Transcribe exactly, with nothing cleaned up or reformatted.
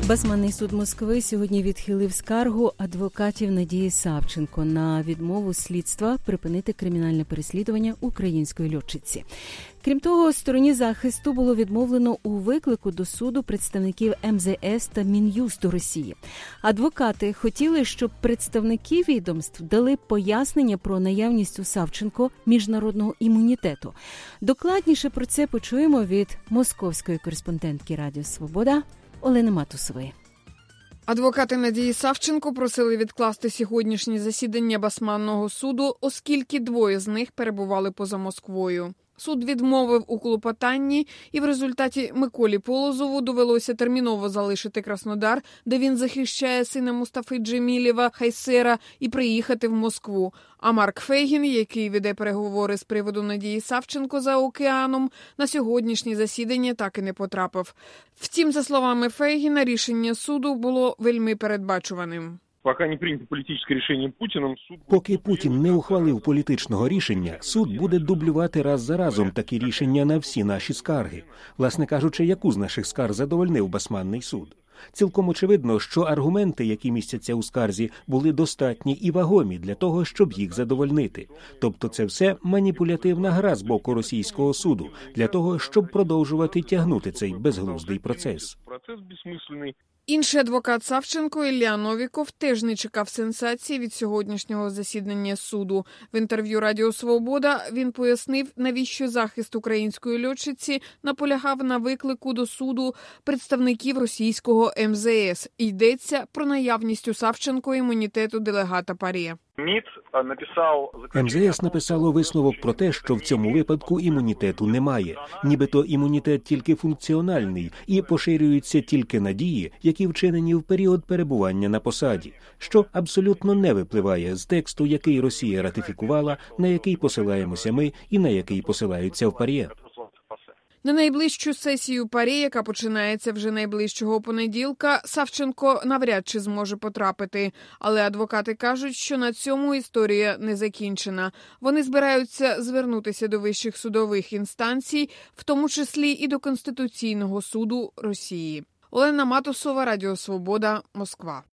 Басманний суд Москви сьогодні відхилив скаргу адвокатів Надії Савченко на відмову слідства припинити кримінальне переслідування української льотчиці. Крім того, стороні захисту було відмовлено у виклику до суду представників ем зе ес та Мін'юсту Росії. Адвокати хотіли, щоб представники відомств дали пояснення про наявність у Савченко міжнародного імунітету. Докладніше про це почуємо від московської кореспондентки Радіо Свобода Олени Матусової. Адвокати Надії Савченко просили відкласти сьогоднішнє засідання Басманного суду, оскільки двоє з них перебували поза Москвою. Суд відмовив у клопотанні, і в результаті Миколі Полозову довелося терміново залишити Краснодар, де він захищає сина Мустафи Джемілєва Хайсера, і приїхати в Москву. А Марк Фейгін, який веде переговори з приводу Надії Савченко за океаном, на сьогоднішнє засідання так і не потрапив. Втім, за словами Фейгіна, рішення суду було вельми передбачуваним. Поки не прийнято політичне рішення Путіним, суд... Поки Путін не ухвалив політичного рішення, суд буде дублювати раз за разом такі рішення на всі наші скарги. Власне кажучи, яку з наших скарг задовольнив Басманний суд? Цілком очевидно, що аргументи, які містяться у скарзі, були достатні і вагомі для того, щоб їх задовольнити. Тобто це все маніпулятивна гра з боку російського суду, для того, щоб продовжувати тягнути цей безглуздий процес. Процес безсмисленний. Інший адвокат Савченко Ілля Новіков теж не чекав сенсації від сьогоднішнього засідання суду. В інтерв'ю Радіо Свобода він пояснив, навіщо захист української льотчиці наполягав на виклику до суду представників російського ем зе ес. Йдеться про наявність у Савченко імунітету делегата ПАРЄ. МІД написав... ем зе ес написало висновок про те, що в цьому випадку імунітету немає. Нібито імунітет тільки функціональний і поширюються тільки на дії, які вчинені в період перебування на посаді, що абсолютно не випливає з тексту, який Росія ратифікувала, на який посилаємося ми і на який посилаються в ПАРЄ. На найближчу сесію ПАРЄ, яка починається вже найближчого понеділка, Савченко навряд чи зможе потрапити. Але адвокати кажуть, що на цьому історія не закінчена. Вони збираються звернутися до вищих судових інстанцій, в тому числі і до Конституційного суду Росії. Олена Матусова, Радіо Свобода, Москва.